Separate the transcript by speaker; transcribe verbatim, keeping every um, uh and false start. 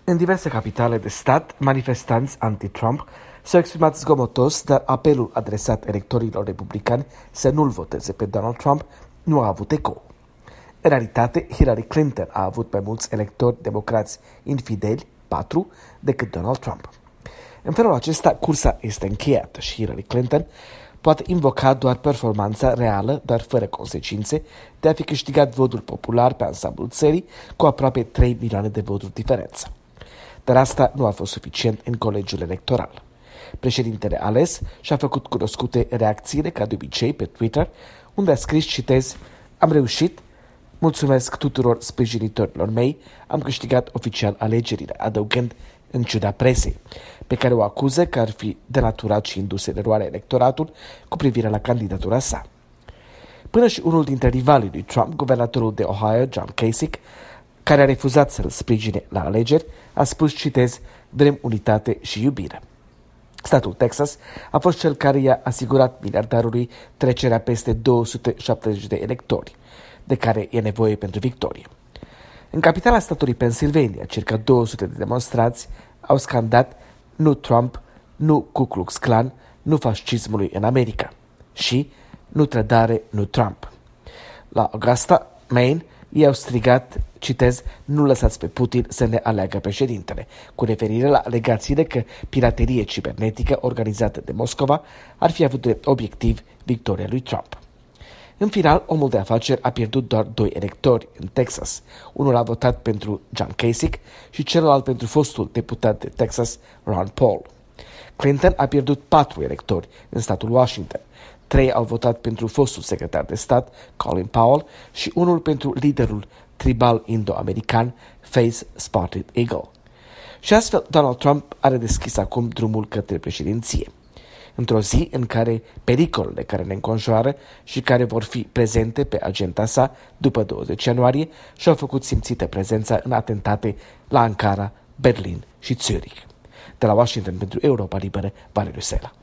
Speaker 1: În diverse capitale de stat, manifestanți anti-Trump s-au exprimat zgomotos, dar apelul adresat electorilor republicani să nu-l voteze pe Donald Trump nu a avut ecou. În realitate, Hillary Clinton a avut mai mulți electori democrați infideli, patru, decât Donald Trump. În felul acesta, cursa este încheiată și Hillary Clinton poate invoca doar performanța reală, dar fără consecințe, de a fi câștigat votul popular pe ansamblul țării cu aproape trei milioane de voturi diferență. Dar asta nu a fost suficient în colegiul electoral. Președintele ales și-a făcut cunoscute reacțiile, ca de obicei, pe Twitter, unde a scris, citez, "Am reușit, mulțumesc tuturor sprijinitorilor mei, am câștigat oficial alegerile", adăugând, în ciuda presei, pe care o acuză că ar fi denaturat și indus în eroare electoratul cu privire la candidatura sa. Până și unul dintre rivalii lui Trump, guvernatorul de Ohio, John Kasich, care a refuzat să-l sprijine la alegeri, a spus, citez, "Vrem unitate și iubire". Statul Texas a fost cel care i-a asigurat miliardarului trecerea peste două sute șaptezeci de electori, de care e nevoie pentru victorie. În capitala statului Pennsylvania, circa două sute de demonstranți au scandat "Nu Trump, nu Ku Klux Klan, nu fascismului în America" și "Nu trădare, nu Trump". La Augusta, Maine, ei au strigat, citez, "Nu lăsați pe Putin să ne aleagă președintele", cu referire la alegațiile că piraterie cibernetică organizată de Moscova ar fi avut drept obiectiv victoria lui Trump. În final, omul de afaceri a pierdut doar doi electori în Texas. Unul a votat pentru John Kasich și celălalt pentru fostul deputat de Texas, Ron Paul. Clinton a pierdut patru electori în statul Washington. Trei au votat pentru fostul secretar de stat, Colin Powell, și unul pentru liderul tribal indo-american, Face Spotted Eagle. Și astfel, Donald Trump are deschis acum drumul către președinție. Într-o zi în care pericolele care ne înconjoară și care vor fi prezente pe agenda sa după douăzeci ianuarie și-au făcut simțită prezența în atentate la Ankara, Berlin și Zurich. De la Washington pentru Europa Liberă, Valeriu Sela.